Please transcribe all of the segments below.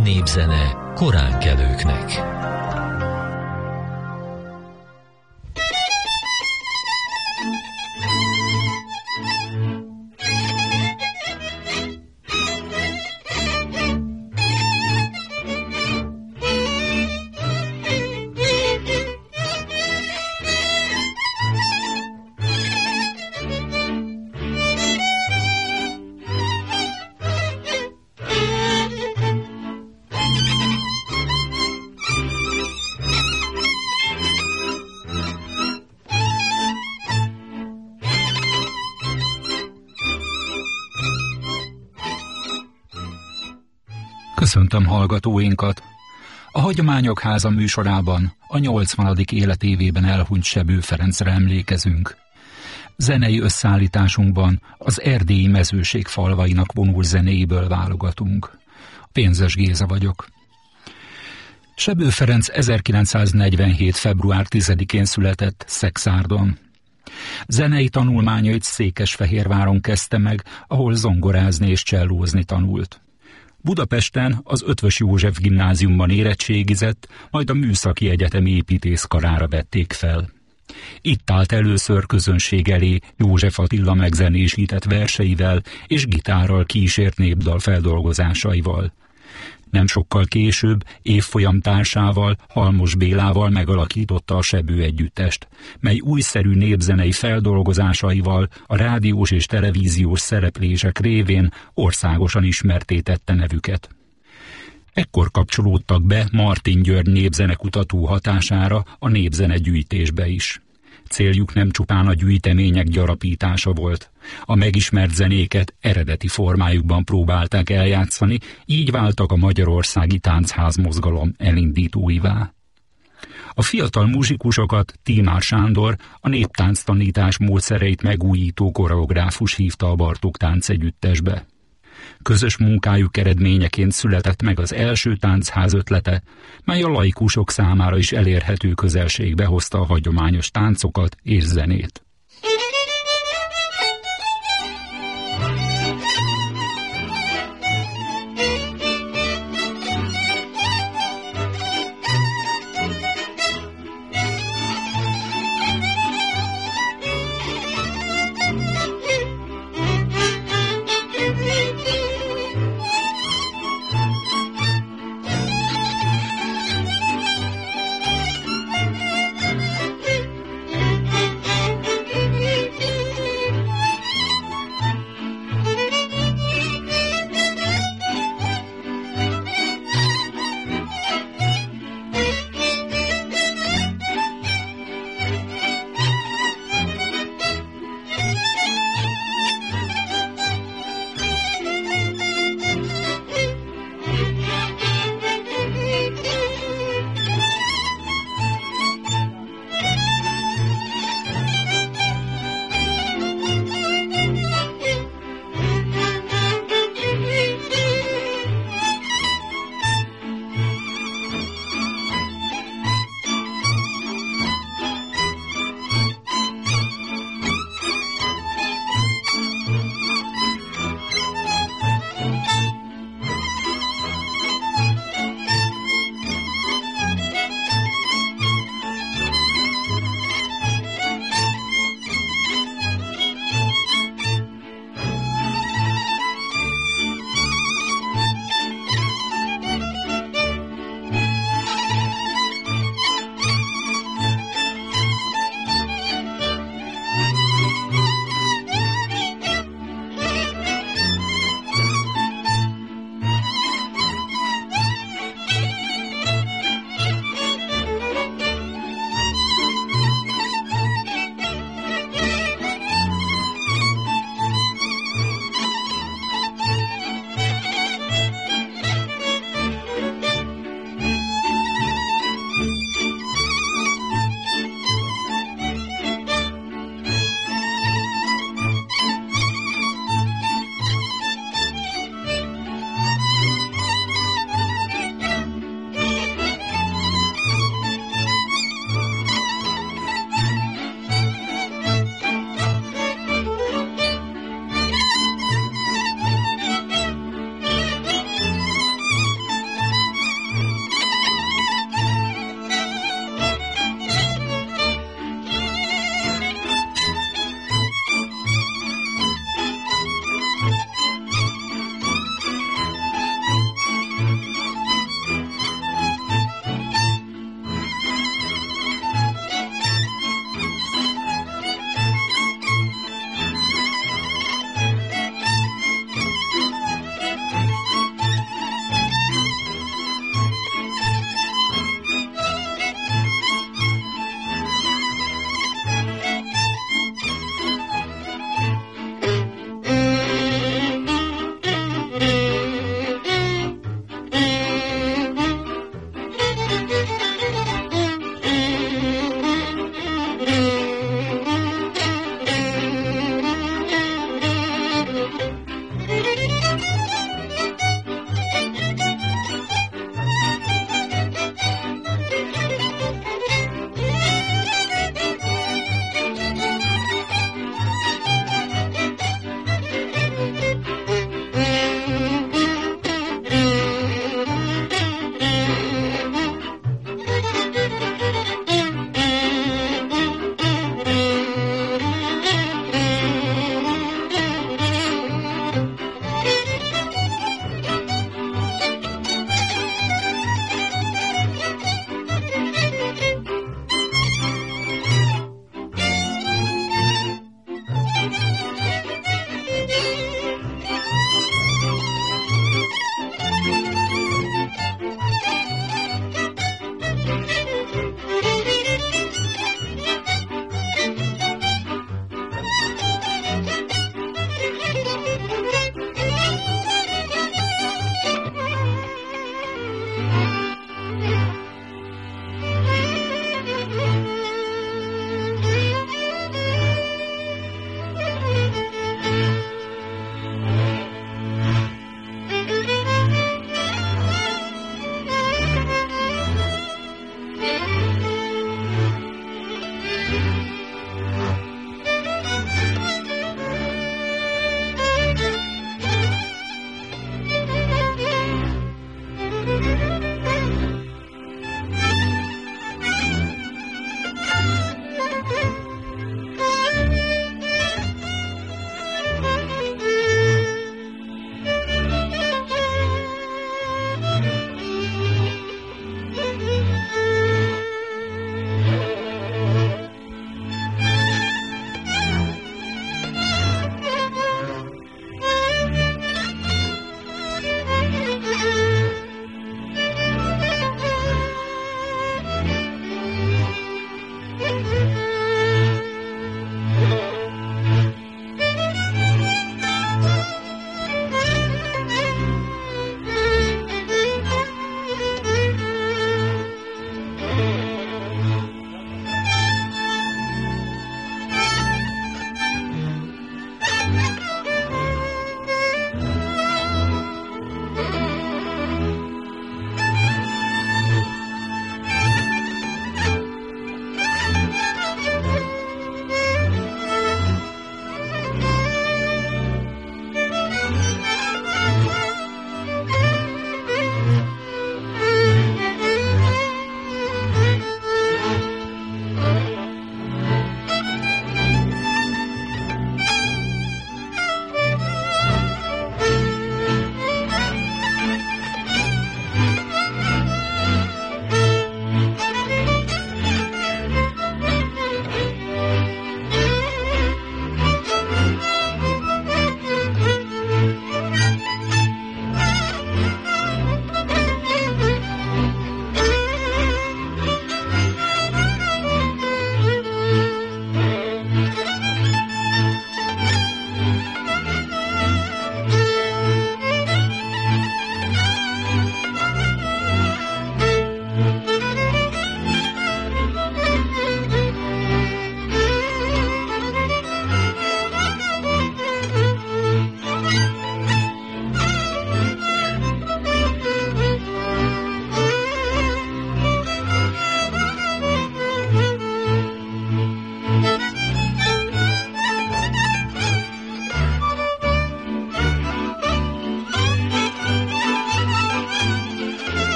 népzene koránkelőknek. Köszöntöm hallgatóinkat! A Hagyományok Háza műsorában a 80. életévében elhunyt Sebő Ferencre emlékezünk. Zenei összeállításunkban az erdélyi mezőség falvainak vonul zenéiből válogatunk. Pénzes Géza vagyok. Sebő Ferenc 1947. február 10-én született Szekszárdon. Zenei tanulmányait Székesfehérváron kezdte meg, ahol zongorázni és csellózni tanult. Budapesten az Eötvös József gimnáziumban érettségizett, majd a Műszaki Egyetem építészkarára vették fel. Itt állt először közönség elé József Attila megzenésített verseivel és gitárral kísért népdal feldolgozásaival. Nem sokkal később évfolyam társával, Halmos Bélával megalakította a Sebő együttest, mely újszerű népzenei feldolgozásaival a rádiós és televíziós szereplések révén országosan ismertté tette nevüket. Ekkor kapcsolódtak be Martin György népzenekutató hatására a népzene gyűjtésbe is. Céljuk nem csupán a gyűjtemények gyarapítása volt. A megismert zenéket eredeti formájukban próbálták eljátszani, így váltak a magyarországi táncházmozgalom elindítóivá. A fiatal muzsikusokat Tímár Sándor, a néptánctanítás módszereit megújító koreográfus hívta a Bartók táncegyüttesbe. Közös munkájuk eredményeként született meg az első táncház ötlete, mely a laikusok számára is elérhető közelségbe hozta a hagyományos táncokat és zenét.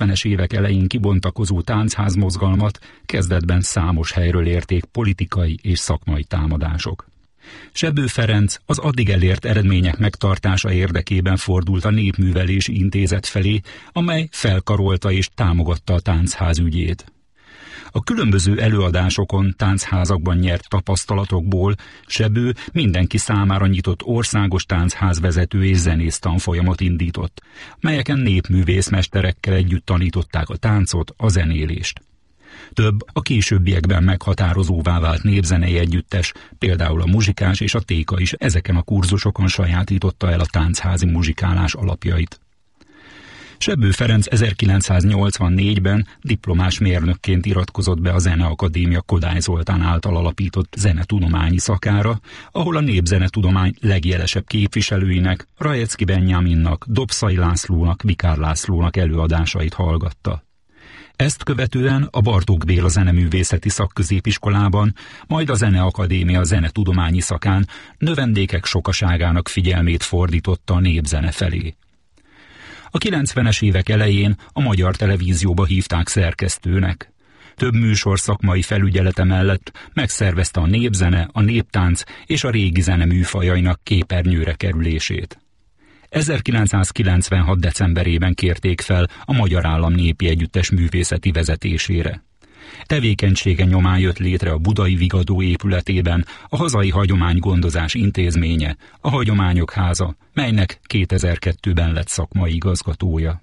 90-es évek elején kibontakozó táncházmozgalmat kezdetben számos helyről érték politikai és szakmai támadások. Sebbő Ferenc az addig elért eredmények megtartása érdekében fordult a Népművelési Intézet felé, amely felkarolta és támogatta a táncház ügyét. A különböző előadásokon, táncházakban nyert tapasztalatokból Sebbő mindenki számára nyitott országos táncházvezető és zenész tanfolyamot indított, melyeken népművészmesterekkel együtt tanították a táncot, a zenélést. Több a későbbiekben meghatározóvá vált népzenei együttes, például a Muzsikás és a Téka is ezeken a kurzusokon sajátította el a tánchazi muzsikálás alapjait. Sebbő Ferenc 1984-ben diplomás mérnökként iratkozott be a Zeneakadémia Kodály Zoltán által alapított zenetudományi szakára, ahol a népzenetudomány legjelesebb képviselőinek, Rajecki Benjaminnak, Dobszai Lászlónak, Vikár Lászlónak előadásait hallgatta. Ezt követően a Bartók Béla Zeneművészeti Szakközépiskolában, majd a Zeneakadémia zenetudományi szakán növendékek sokaságának figyelmét fordította a népzene felé. A 90-es évek elején a Magyar Televízióba hívták szerkesztőnek. Több műsor szakmai felügyelete mellett megszervezte a népzene, a néptánc és a régi zene műfajainak képernyőre kerülését. 1996. decemberében kérték fel a Magyar Állam Népi Együttes művészeti vezetésére. Tevékenysége nyomán jött létre a Budai Vigadó épületében a Hazai Hagyománygondozás Intézménye, a Hagyományok Háza, melynek 2002-ben lett szakmai igazgatója.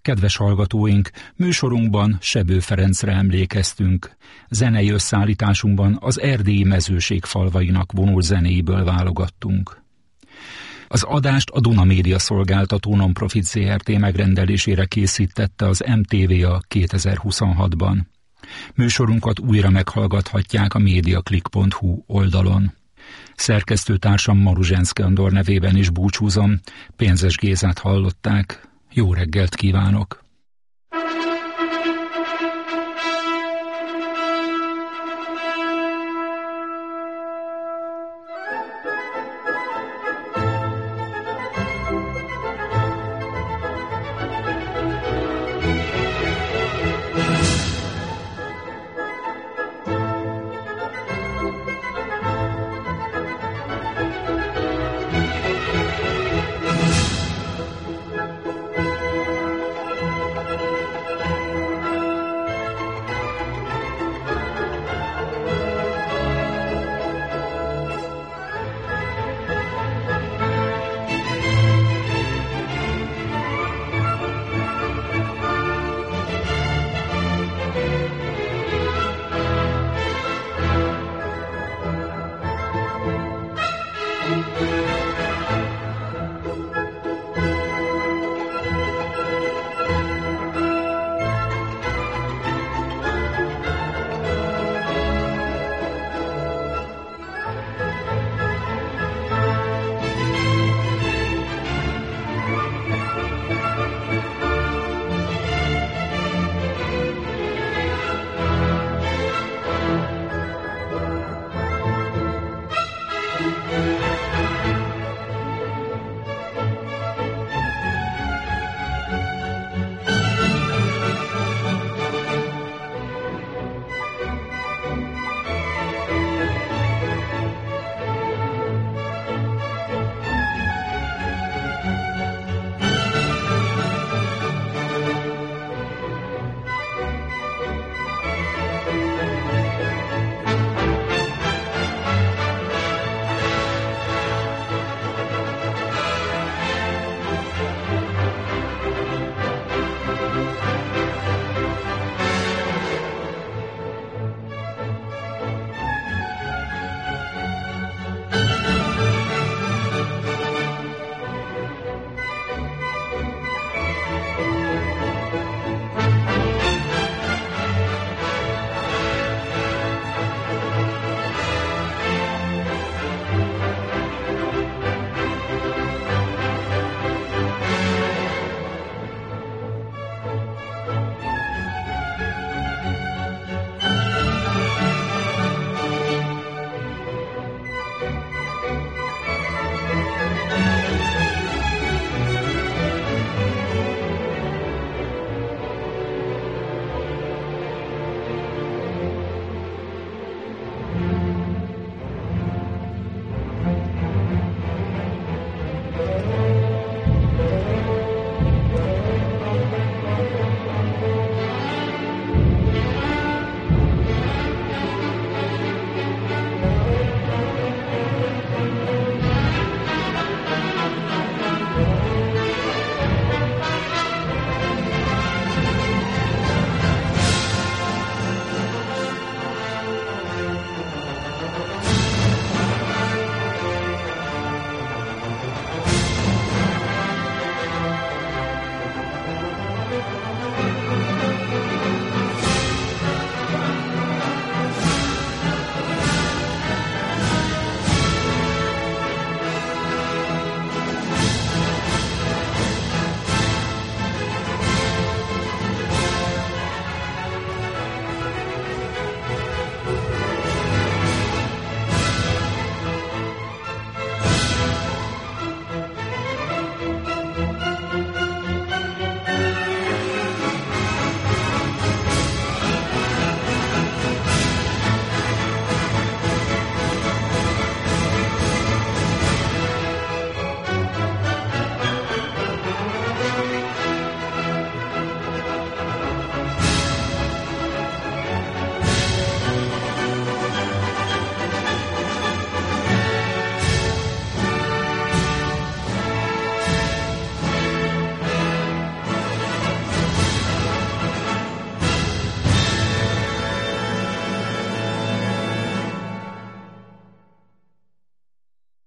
Kedves hallgatóink, műsorunkban Sebő Ferencre emlékeztünk. Zenei összeállításunkban az erdélyi mezőség falvainak vonult zenéiből válogattunk. Az adást a Duna Média Szolgáltató Nonprofit Zrt. Megrendelésére készítette az MTVA 2026-ban. Műsorunkat újra meghallgathatják a mediaclick.hu oldalon. Szerkesztőtársam Maruzsenszky Andor nevében is búcsúzom, Pénzes Gézát hallották. Jó reggelt kívánok!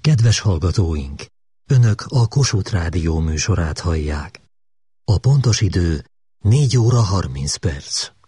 Kedves hallgatóink! Önök a Kossuth Rádió műsorát hallják. A pontos idő 4 óra 30 perc.